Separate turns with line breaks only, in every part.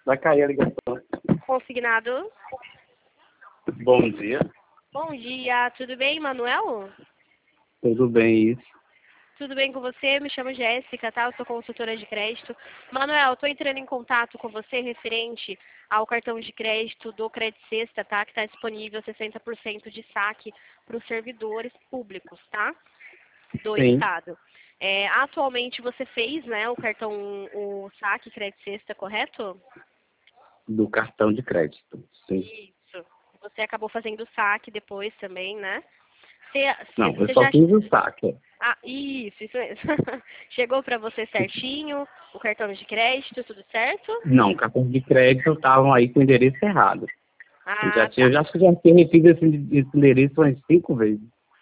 Vai cair a ligação.
Consignado.
Bom dia.
Bom dia, tudo bem, Manuel?
Tudo bem, isso.
Tudo bem com você? Me chamo Jéssica, tá? Eu sou consultora de crédito. Manuel, estou entrando em contato com você referente ao cartão de crédito do Crédito Sexta, tá? Que está disponível 60% de saque para os servidores públicos, tá? Do
Sim.
Estado. Atualmente você fez, né, o saque Crédito Sexta, correto?
Do cartão de crédito, sim.
Isso. Você acabou fazendo o saque depois também, né?
Não, eu
Você
só
já...
fiz o saque.
Ah, isso mesmo. Chegou para você certinho, o cartão de crédito, tudo certo?
Não, cartão de crédito estavam aí com o endereço errado.
Ah,
Eu já tinha refiz esse endereço umas 5 vezes.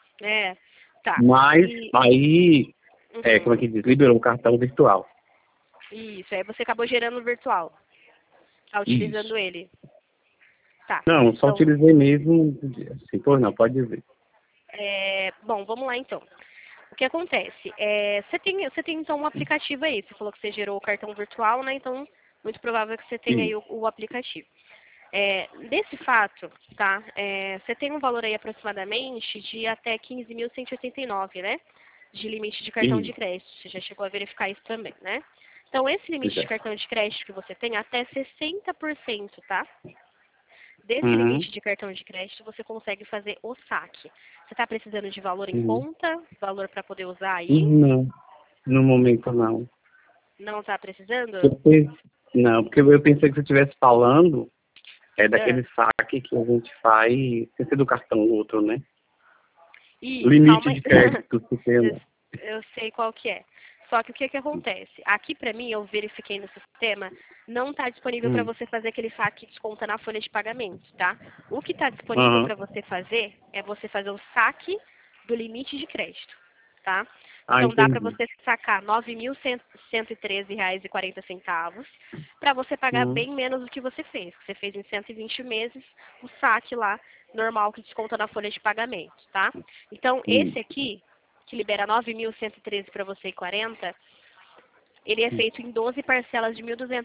Tá.
Mas aí, como é
Uhum.
que diz? Liberou o cartão virtual.
Isso, aí você acabou gerando o virtual. Tá
Isso.
utilizando ele. Tá.
Não, só
Então,
utilizei mesmo. Assim, pois não, pode dizer.
bom, vamos lá então. O que acontece? Você tem então um aplicativo aí. Você falou que você gerou o cartão virtual, né? Então, muito provável que você tenha
Sim.
aí o aplicativo. Desse fato, tá? Você tem um valor aí aproximadamente de até 15.189, né? De limite de cartão de
Isso.
crédito. Você já chegou a verificar isso também, né? Então, esse limite de
Certo.
cartão de crédito que você tem, até 60%, tá? Desse
Uhum.
limite de cartão de crédito, você consegue fazer o saque. Você está precisando de valor em
Uhum.
conta? Valor para poder usar aí?
Não, no momento não.
Não está precisando?
Eu pensei, não, porque eu pensei que você estivesse falando
Ah,
daquele saque que a gente faz, sem ser do cartão outro, né?
calma
Limite
aí.
de crédito que
Eu,
tem.
eu sei qual que é. Só que o que acontece? Aqui para mim, eu verifiquei no sistema, não está disponível para
Hum.
você fazer aquele saque que desconta na folha de pagamento, tá? O que está disponível
Aham.
para você fazer é você fazer o saque do limite de crédito, tá?
Ah,
Então dá para
entendi.
você sacar R$ 9.113,40 para você pagar
Hum.
bem menos do que você fez. Você fez em 120 meses o saque lá normal que desconta na folha de pagamento, tá? Então esse
Isso.
aqui que libera 9.113 para você e 40, ele é feito em 12 parcelas de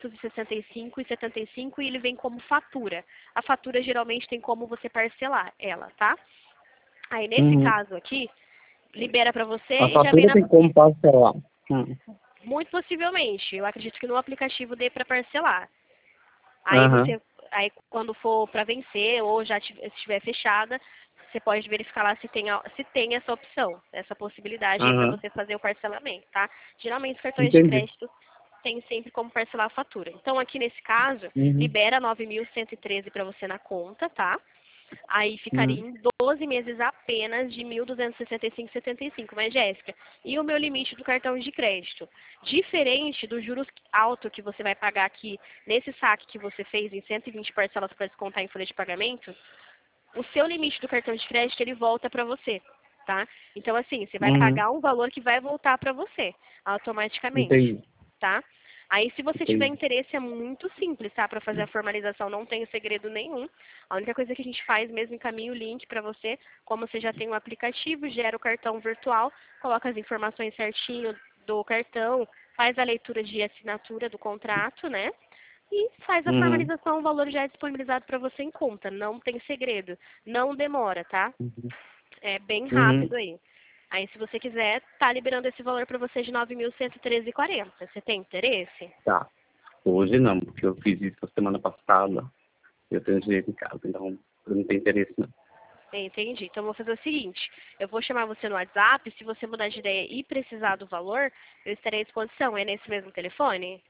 1.265,75 e ele vem como fatura. A fatura geralmente tem como você parcelar ela, tá? Aí nesse
Uhum.
caso aqui, libera para você
A
e já vem
fatura tem como parcelar.
muito possivelmente. Eu acredito que no aplicativo dê para parcelar.
Aham.
Aí quando for para vencer ou já estiver fechada, você pode verificar lá se tem essa opção, essa possibilidade aí para
Aham.
você fazer o parcelamento, tá? Geralmente os cartões de
Entendi.
crédito têm sempre como parcelar a fatura. Então aqui nesse caso,
Uhum.
libera 9.113 para você na conta, tá? Aí ficaria
Uhum.
em 12 meses apenas de 1.265,75. Mas, Jéssica, e o meu limite do cartão de crédito? Diferente do juros alto que você vai pagar aqui nesse saque que você fez em 120 parcelas para descontar em folha de pagamento, o seu limite do cartão de crédito ele volta para você, tá? Então, assim, você vai
Uhum.
pagar um valor que vai voltar para você automaticamente,
Entendi.
tá? Aí, se você tiver
Entendi.
interesse, é muito simples, tá? Para fazer a formalização, não tem segredo nenhum. A única coisa que a gente faz mesmo, encaminha o link para você, como você já tem um aplicativo, gera o cartão virtual, coloca as informações certinho do cartão, faz a leitura de assinatura do contrato, né? E faz a
Uhum.
formalização, o valor já é disponibilizado para você em conta. Não tem segredo. Não demora, tá?
Uhum.
É bem
Uhum.
rápido aí. Aí, se você quiser, tá liberando esse valor para você de 9.113,40. Você tem interesse?
Tá. Hoje não, porque eu fiz isso semana passada. Eu tenho dinheiro em casa, então eu não tenho interesse não.
Entendi. Então, eu vou fazer o seguinte. Eu vou chamar você no WhatsApp. Se você mudar de ideia e precisar do valor, eu estarei à disposição. É nesse mesmo telefone?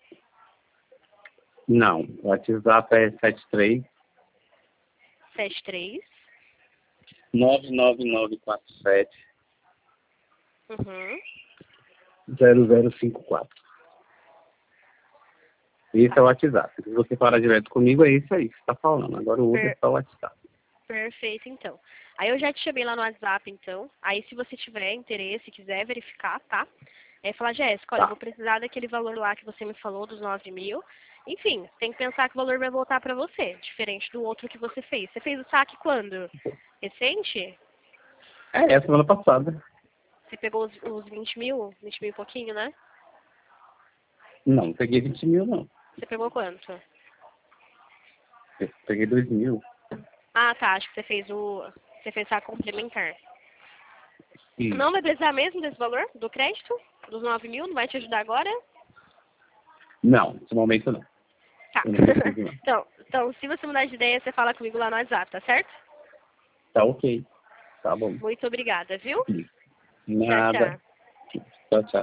Não, o WhatsApp é 73
73.
99947
Uhum.
0054. Esse é o
Tá.
WhatsApp. Se você falar direto comigo, é isso aí que você está falando. Agora o outro é
Per-
só o WhatsApp.
Perfeito, então. Aí eu já te chamei lá no WhatsApp, então. Aí se você tiver interesse, quiser verificar, tá? Falar, Jéssica, olha, eu
Tá.
vou precisar daquele valor lá que você me falou, dos 9.000. Enfim, tem que pensar que o valor vai voltar pra você, diferente do outro que você fez. Você fez o saque quando? Recente?
É a semana passada.
Você pegou os 20 mil? 20 mil e pouquinho, né?
Não, peguei 20 mil, não.
Você pegou quanto?
Eu peguei 2.000.
Ah, tá. Acho que você fez Você fez a complementar.
Sim.
Não vai precisar mesmo desse valor do crédito? Dos 9.000? Não vai te ajudar agora?
Não, nesse momento não.
Tá.
Eu não preciso, não.
Então, se você mudar de ideia, você fala comigo lá no WhatsApp, tá certo?
Tá ok. Tá bom.
Muito obrigada, viu? Tchau,
Nada.
tchau.
Tchau, tchau.